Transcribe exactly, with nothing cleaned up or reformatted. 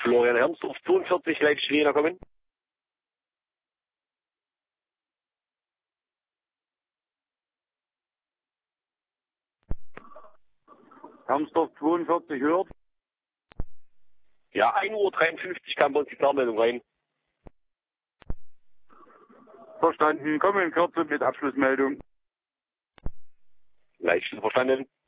Florian Hermsdorf, zweiundvierzig, Leipzig Wiener kommen. Hermsdorf zweiundvierzig hört. Ja, ein Uhr dreiundfünfzig kam bei uns die Klarmeldung rein. Verstanden. Kommen in Kürze mit Abschlussmeldung. Leicht verstanden.